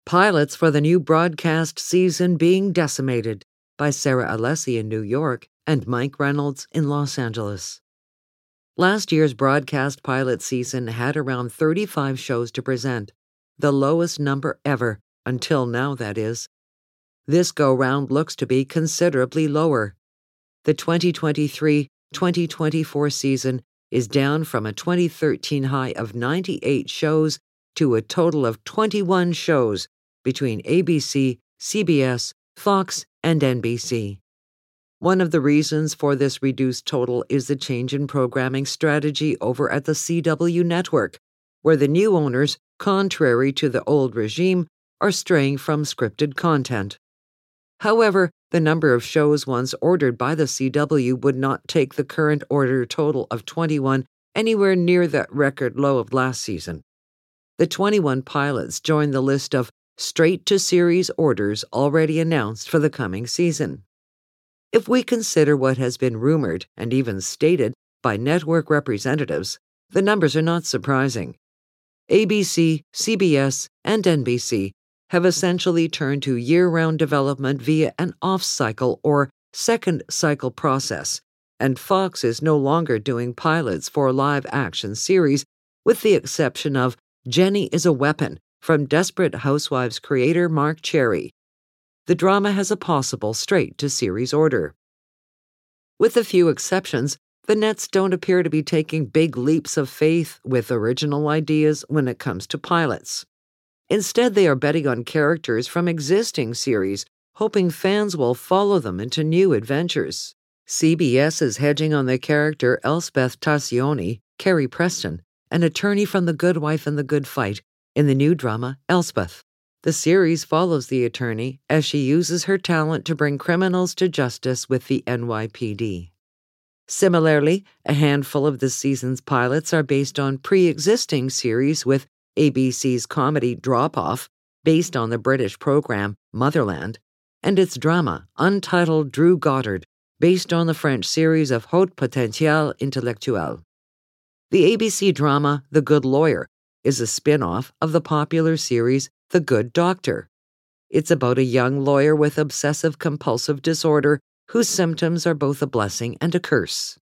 Pilots for the new broadcast season being decimated by Sarah Alessi in New York and Mike Reynolds in Los Angeles. Last year's broadcast pilot season had around 35 shows to present, the lowest number ever, until now that is. This go-round looks to be considerably lower. The 2023-2024 season is down from a 2013 high of 98 shows to a total of 21 shows between ABC, CBS, Fox, and NBC. One of the reasons for this reduced total is the change in programming strategy over at the CW network, where the new owners, contrary to the old regime, are straying from scripted content. However, the number of shows once ordered by the CW would not take the current order total of 21 anywhere near that record low of last season. The 21 pilots join the list of straight-to-series orders already announced for the coming season. If we consider what has been rumored and even stated by network representatives, the numbers are not surprising. ABC, CBS, and NBC have essentially turned to year-round development via an off-cycle or second-cycle process, and Fox is no longer doing pilots for live-action series, with the exception of Jenny is a Weapon from Desperate Housewives creator Mark Cherry. The drama has a possible straight-to-series order. With a few exceptions, the Nets don't appear to be taking big leaps of faith with original ideas when it comes to pilots. Instead, they are betting on characters from existing series, hoping fans will follow them into new adventures. CBS is hedging on the character Elspeth Tascioni, Carrie Preston, an attorney from The Good Wife and the Good Fight, in the new drama Elspeth. The series follows the attorney as she uses her talent to bring criminals to justice with the NYPD. Similarly, a handful of this season's pilots are based on pre-existing series, with ABC's comedy Drop Off, based on the British program Motherland, and its drama Untitled Drew Goddard, based on the French series of Haute Potentiel Intellectuel. The ABC drama The Good Lawyer is a spin-off of the popular series The Good Doctor. It's about a young lawyer with obsessive-compulsive disorder whose symptoms are both a blessing and a curse.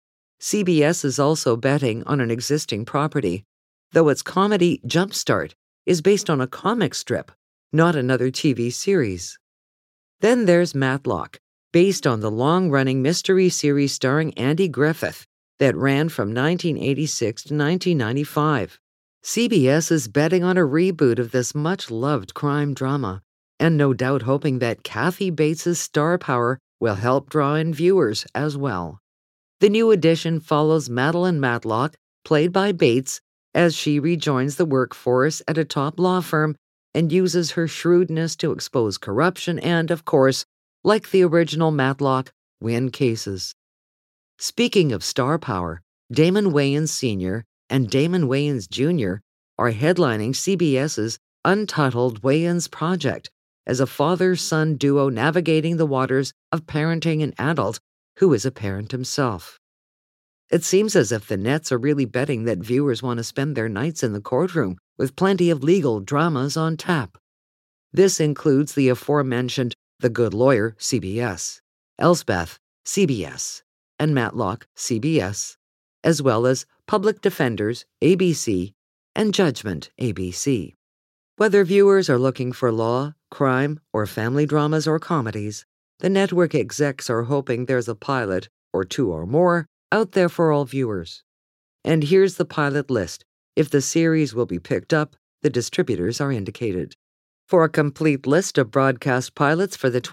CBS is also betting on an existing property, though its comedy Jumpstart is based on a comic strip, not another TV series. Then there's Matlock, based on the long-running mystery series starring Andy Griffith that ran from 1986 to 1995. CBS is betting on a reboot of this much-loved crime drama, and no doubt hoping that Kathy Bates' star power will help draw in viewers as well. The new edition follows Madeline Matlock, played by Bates, as she rejoins the workforce at a top law firm and uses her shrewdness to expose corruption and, of course, like the original Matlock, win cases. Speaking of star power, Damon Wayans Sr. and Damon Wayans Jr. are headlining CBS's Untitled Wayans Project as a father-son duo navigating the waters of parenting an adult who is a parent himself. It seems as if the Nets are really betting that viewers want to spend their nights in the courtroom with plenty of legal dramas on tap. This includes the aforementioned The Good Lawyer, CBS, Elspeth, CBS, and Matlock, CBS, as well as Public Defenders, ABC, and Judgment, ABC. Whether viewers are looking for law, crime, or family dramas or comedies, the network execs are hoping there's a pilot, or two or more, out there for all viewers. And here's the pilot list. If the series will be picked up, the distributors are indicated. For a complete list of broadcast pilots for the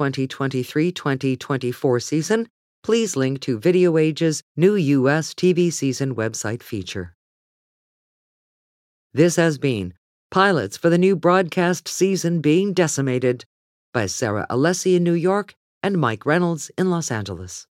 2023-2024 season, please link to Video Age's new U.S. TV season website feature. This has been Pilots for the New Broadcast Season Being Decimated by Sarah Alessi in New York and Mike Reynolds in Los Angeles.